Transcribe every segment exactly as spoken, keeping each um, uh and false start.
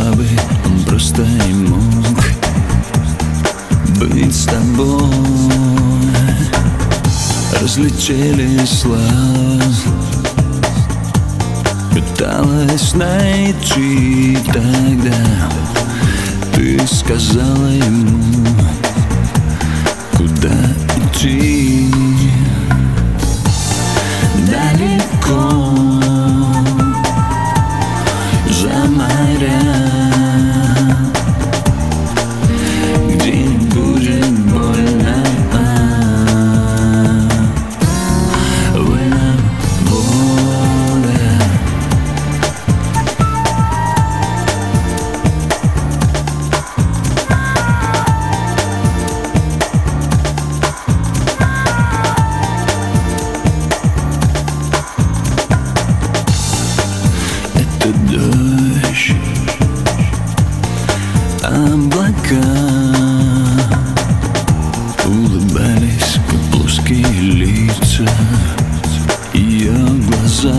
слабый, он просто не мог быть с тобой. Разлетели слова, пыталась найти тогда. Ты сказала ему, куда идти. Далеко за моря, где не будет больно. Вольно воля. Это дождь, облака улыбались, как плоские лица ее глаза.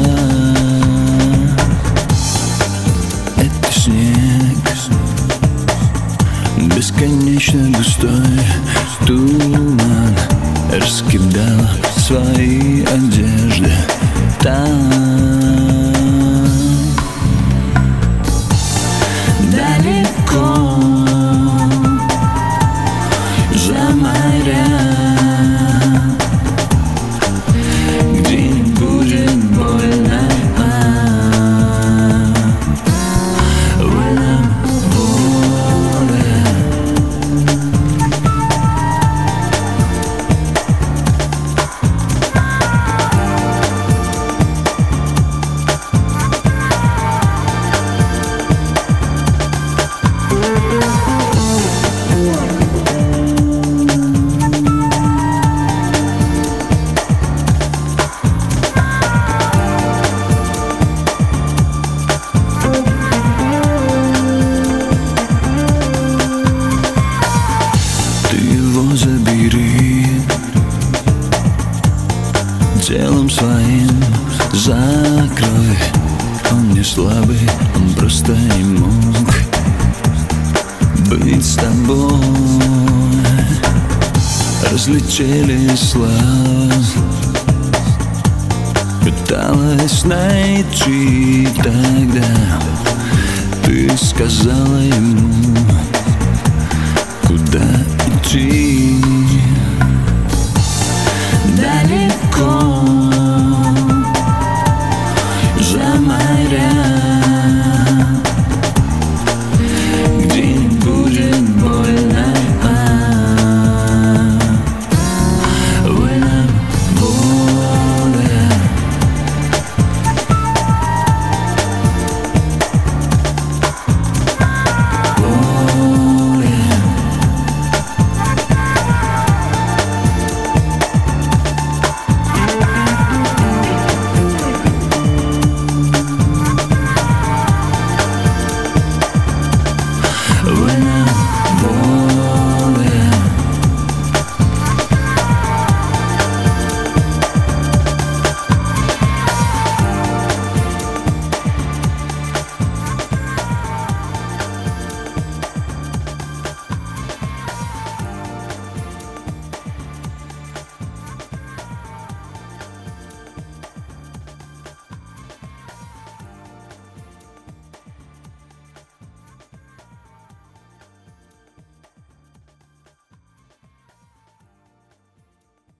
Это снег, бесконечно густой туман, раскидал свои одежды там. Далеко за моря, где не будет больно. Вольно воля. Забери телом своим, закрой. Он не слабый, он просто не мог быть с тобой. Разлетели слова, пыталась найти тогда. Ты сказала ему, куда идти.